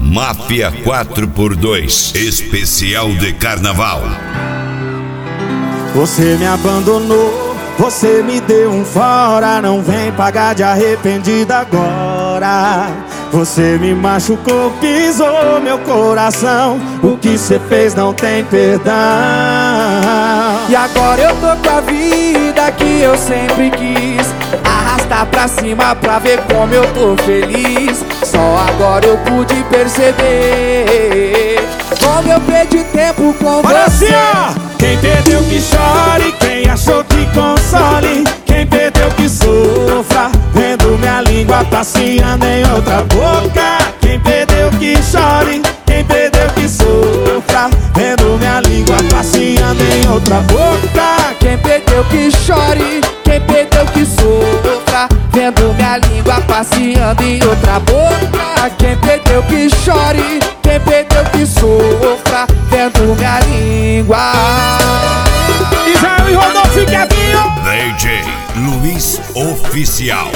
Máfia 4x2, especial de carnaval. Você me abandonou, você me deu um fora, não vem pagar de arrependida agora. Você me machucou, pisou meu coração, o que cê fez não tem perdão. E agora eu tô com a vida que eu sempre quis, arrastar pra cima pra ver como eu tô feliz. Só agora eu pude perceber como eu perdi tempo com Olha você. assim, ó! Quem perdeu que chore, quem achou que console, quem perdeu que sofra, vendo minha língua passeando em outra boca. Quem perdeu que chore, quem perdeu que sofra, vendo minha língua passeando em outra boca. Quem perdeu que chore, quem perdeu que sofra, vendo minha língua passeando em outra boca. Quem perdeu que chore, quem perdeu que sofra, vendo minha língua. Israel e Rodolfo e Kevinho. DJ Luiz Oficial.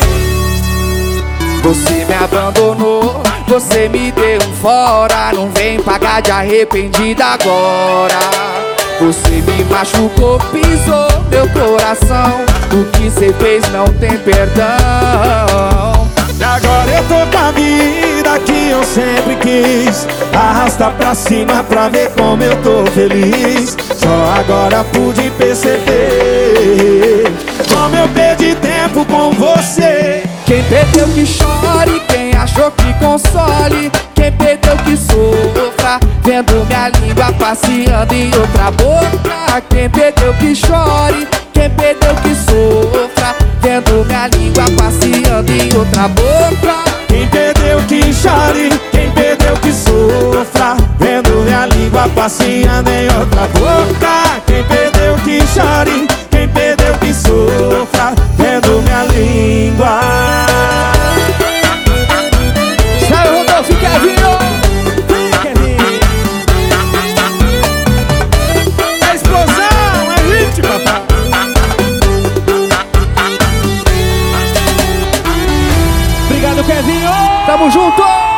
Você me abandonou, você me deu um fora, não vem pagar de arrependida agora. Você me machucou, pisou meu coração, o que cê fez não tem perdão. E agora eu tô com a vida que eu sempre quis, arrasta pra cima pra ver como eu tô feliz. Só agora pude perceber como eu perdi tempo com você. Quem perdeu que chore, quem achou que console, quem perdeu que sofra, vendo minha língua passeando em outra boca. Quem perdeu que chore, quem perdeu que sofra, vendo minha língua passeando em outra boca. Quem perdeu que chore, quem perdeu que sofra, vendo minha língua passeando em outra boca. Quem perdeu que chore, quem perdeu que sofra, vendo minha língua. Sai o Rodolfo, Kevinho! É explosão, é hit, papai. Obrigado, Kevinho! Tamo junto!